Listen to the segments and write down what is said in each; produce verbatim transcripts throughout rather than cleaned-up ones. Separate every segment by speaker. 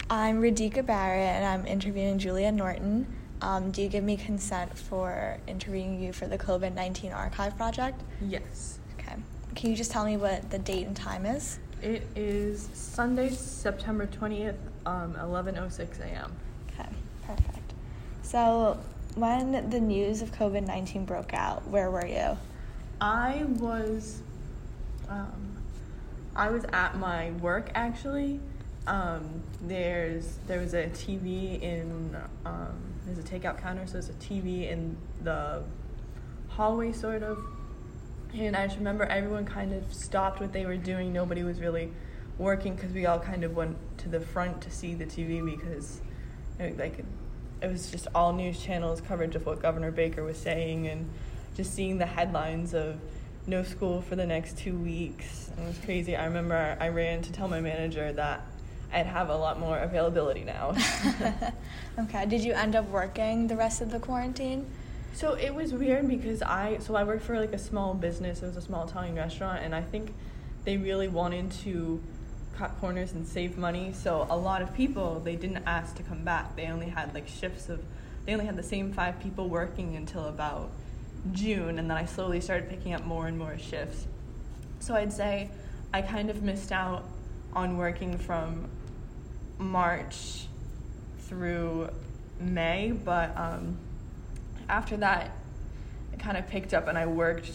Speaker 1: I'm Radhika Barrett, and I'm interviewing Julia Norton. Um, do you give me consent for interviewing you for the COVID nineteen archive project?
Speaker 2: Yes.
Speaker 1: Okay. Can you just tell me what the date and time is?
Speaker 2: It is Sunday, September twentieth, um, eleven oh six a.m.
Speaker 1: Okay, perfect. So, when the news of COVID nineteen broke out, where were you?
Speaker 2: I was, um, I was at my work actually. Um, there's there was a T V in um, there's a takeout counter, so there's a T V in the hallway sort of. And I just remember everyone kind of stopped what they were doing. Nobody was really working because we all kind of went to the front to see the T V because, you know, like, it was just all news channels coverage of what Governor Baker was saying, and just seeing the headlines of no school for the next two weeks. It was crazy. I remember I ran to tell my manager that I'd have a lot more availability now.
Speaker 1: Okay. Did you end up working the rest of the quarantine?
Speaker 2: So it was weird because I, so I worked for like a small business. It was a small Italian restaurant, and I think they really wanted to cut corners and save money. So a lot of people, they didn't ask to come back. They only had like shifts of, they only had the same five people working until about June, and then I slowly started picking up more and more shifts. So I'd say I kind of missed out on working from March through May, but um, after that, it kind of picked up and I worked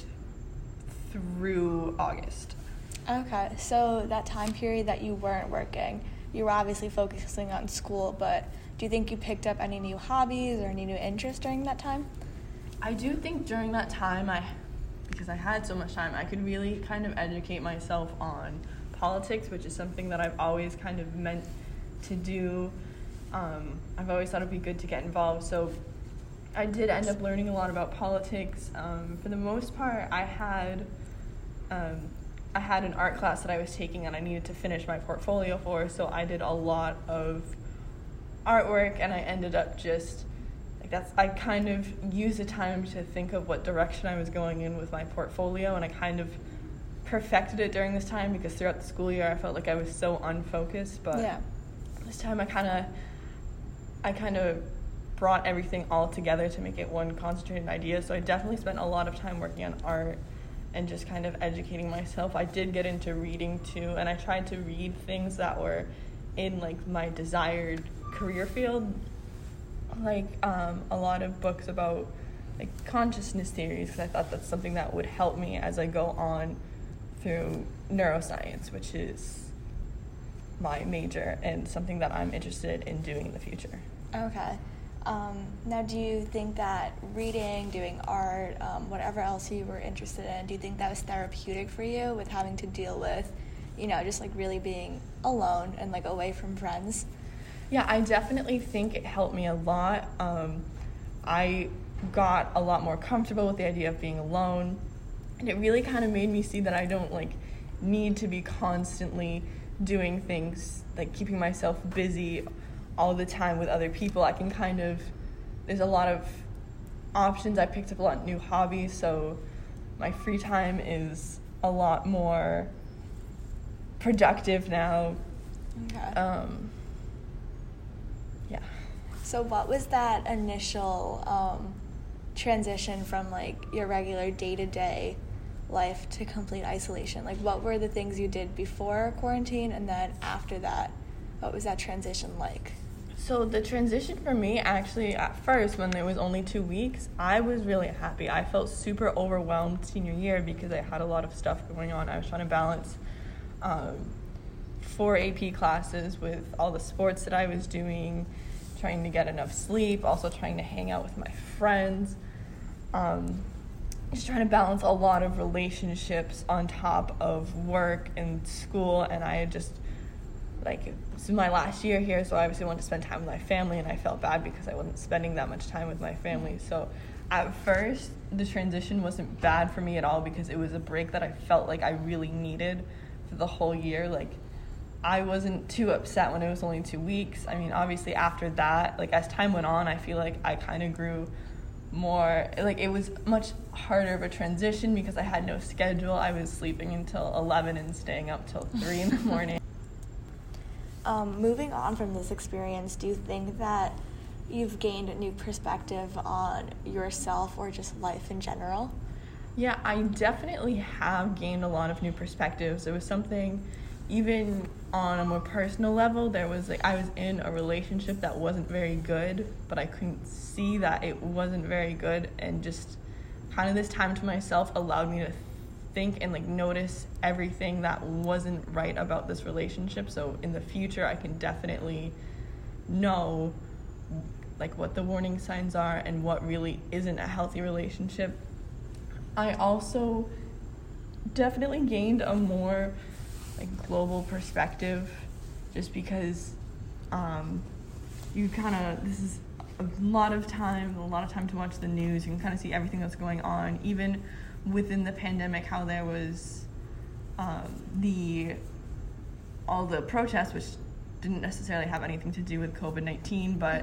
Speaker 2: through August.
Speaker 1: Okay, so that time period that you weren't working, you were obviously focusing on school, but do you think you picked up any new hobbies or any new interests during that time?
Speaker 2: I do think during that time, I, because I had so much time, I could really kind of educate myself on politics, which is something that I've always kind of meant to do. Um, I've always thought it'd be good to get involved, so I did end up learning a lot about politics. Um, for the most part, I had um, I had an art class that I was taking and I needed to finish my portfolio for, so I did a lot of artwork, and I ended up just like that's I kind of used the time to think of what direction I was going in with my portfolio, and I kind of perfected it during this time because throughout the school year I felt like I was so unfocused, but
Speaker 1: yeah.
Speaker 2: This time I kind of I kind of brought everything all together to make it one concentrated idea. So I definitely spent a lot of time working on art and just kind of educating myself. I did get into reading too, and I tried to read things that were in like my desired career field, like um, a lot of books about like consciousness theories, because I thought that's something that would help me as I go on through neuroscience, which is my major and something that I'm interested in doing in the future.
Speaker 1: Okay. Um, now, do you think that reading, doing art, um, whatever else you were interested in, do you think that was therapeutic for you with having to deal with, you know, just like really being alone and like away from friends?
Speaker 2: Yeah, I definitely think it helped me a lot. Um, I got a lot more comfortable with the idea of being alone, and it really kind of made me see that I don't like need to be constantly doing things, like keeping myself busy all the time with other people. I can kind of, there's a lot of options. I picked up a lot of new hobbies, so my free time is a lot more productive now.
Speaker 1: Okay.
Speaker 2: Um, yeah.
Speaker 1: So what was that initial um, transition from like your regular day-to-day life to complete isolation? Like, what were the things you did before quarantine, and then after that, what was that transition like?
Speaker 2: So the transition for me, actually, at first, when there was only two weeks, I was really happy. I felt super overwhelmed senior year because I had a lot of stuff going on. I was trying to balance um, four A P classes with all the sports that I was doing, trying to get enough sleep, also trying to hang out with my friends. Um, just trying to balance a lot of relationships on top of work and school, and I had just, like, this is my last year here, so I obviously wanted to spend time with my family, and I felt bad because I wasn't spending that much time with my family. So at first, the transition wasn't bad for me at all because it was a break that I felt like I really needed for the whole year. Like, I wasn't too upset when it was only two weeks. I mean, obviously after that, like, as time went on, I feel like I kind of grew more, like, it was much harder of a transition because I had no schedule. I was sleeping until eleven and staying up till three in the morning.
Speaker 1: um, moving on from this experience, do you think that you've gained a new perspective on yourself or just life in general?
Speaker 2: Yeah, I definitely have gained a lot of new perspectives. It was something, even on a more personal level, there was like, I was in a relationship that wasn't very good, but I couldn't see that it wasn't very good, and just kind of this time to myself allowed me to think and like notice everything that wasn't right about this relationship. So in the future, I can definitely know like what the warning signs are and what really isn't a healthy relationship. I also definitely gained a more like global perspective, just because um, you kind of, this is a lot of time, a lot of time to watch the news. You can kind of see everything that's going on, even within the pandemic, how there was um, the, all the protests, which didn't necessarily have anything to do with covid nineteen, but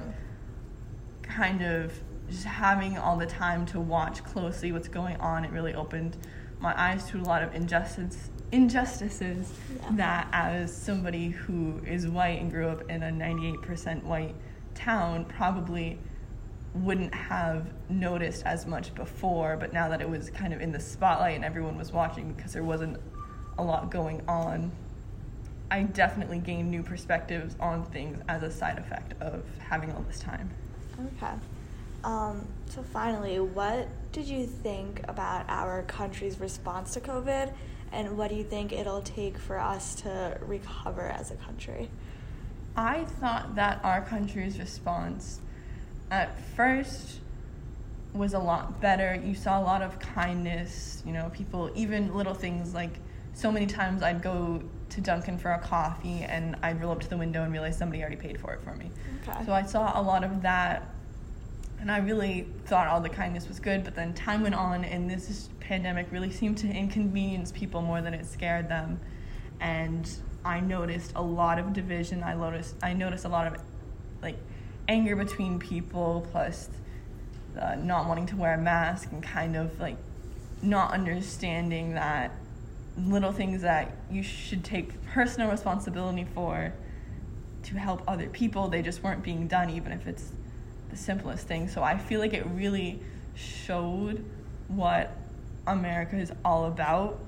Speaker 2: kind of just having all the time to watch closely what's going on, it really opened my eyes to a lot of injustice, injustices yeah. that, as somebody who is white and grew up in a ninety-eight percent white town, probably wouldn't have noticed as much before, but now that it was kind of in the spotlight and everyone was watching because there wasn't a lot going on, I definitely gained new perspectives on things as a side effect of having all this time.
Speaker 1: Okay. Um, so finally, what did you think about our country's response to COVID, and what do you think it'll take for us to recover as a country?
Speaker 2: I thought that our country's response at first was a lot better. You saw a lot of kindness, you know, people, even little things like, so many times I'd go to Dunkin' for a coffee and I'd roll up to the window and realize somebody already paid for it for me.
Speaker 1: Okay.
Speaker 2: So I saw a lot of that, and I really thought all the kindness was good, but then time went on and this pandemic really seemed to inconvenience people more than it scared them. And I noticed a lot of division. I noticed I noticed a lot of like anger between people, plus uh, not wanting to wear a mask and kind of like not understanding that little things that you should take personal responsibility for to help other people, they just weren't being done, even if it's the simplest thing. So I feel like it really showed what America is all about,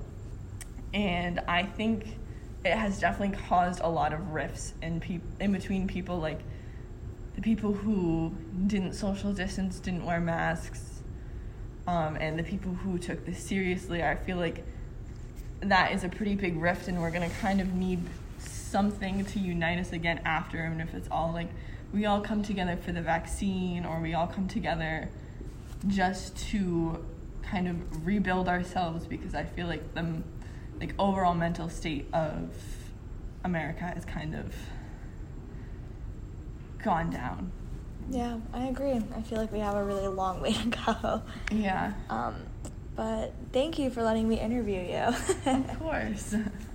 Speaker 2: and I think it has definitely caused a lot of rifts in pe- in between people, like the people who didn't social distance, didn't wear masks, um, and the people who took this seriously. I feel like that is a pretty big rift, and we're going to kind of need something to unite us again after, even if it's all like we all come together for the vaccine, or we all come together just to kind of rebuild ourselves, because I feel like the like overall mental state of America has kind of gone down.
Speaker 1: Yeah, I agree. I feel like we have a really long way to go.
Speaker 2: Yeah.
Speaker 1: Um, but thank you for letting me interview you.
Speaker 2: Of course.